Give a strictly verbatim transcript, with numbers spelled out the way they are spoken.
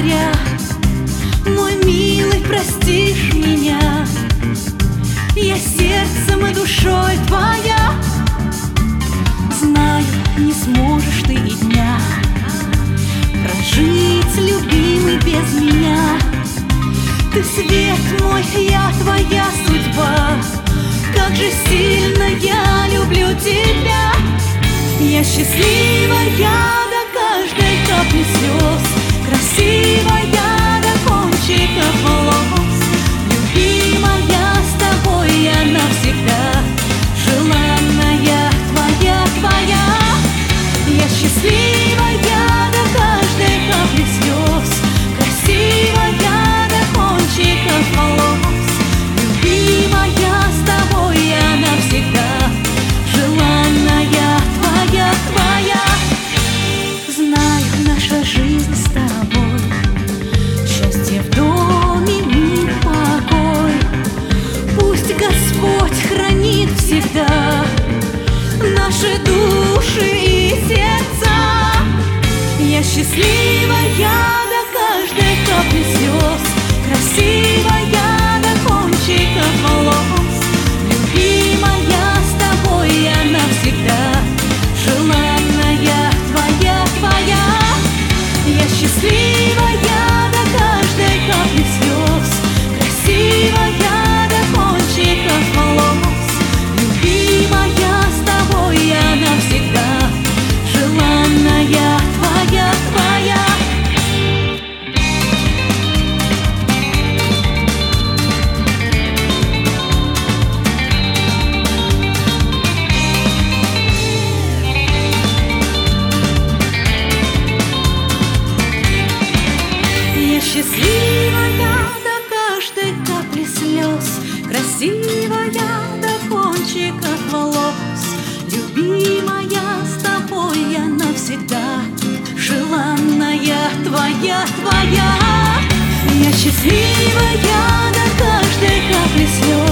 зря. Мой милый, простишь меня, я сердцем и душой твоя. Знаю, не сможешь ты и дня прожить, любимый, без меня. Ты свет мой, я твоя судьба, как же сильно я люблю тебя. Я счастливая до каждой капли слез, красивая до кончиков волос. Любимая, с тобой я навсегда, желанная твоя, твоя. Я счастливая до каждой капли слез, красивая до кончиков волос. Любимая, с тобой я навсегда, желанная твоя, твоя. Знаю, наша жизнь с тобой, счастье в доме, мир, покой. Пусть Господь хранит всегда наши души и сердца. Я счастливая до каждой капли слез, красивая до кончиков волос. Любимая, с тобой я навсегда, желанная твоя, твоя. Я счастливая до каждой капли слез, красивая до кончиков волос. Любимая, с тобой я навсегда, желанная твоя, твоя. Я счастливая до каждой капли слез, красивая до кончиков волос. Любимая, с тобой я навсегда, желанная твоя, твоя. Я счастливая до каждой капли слез,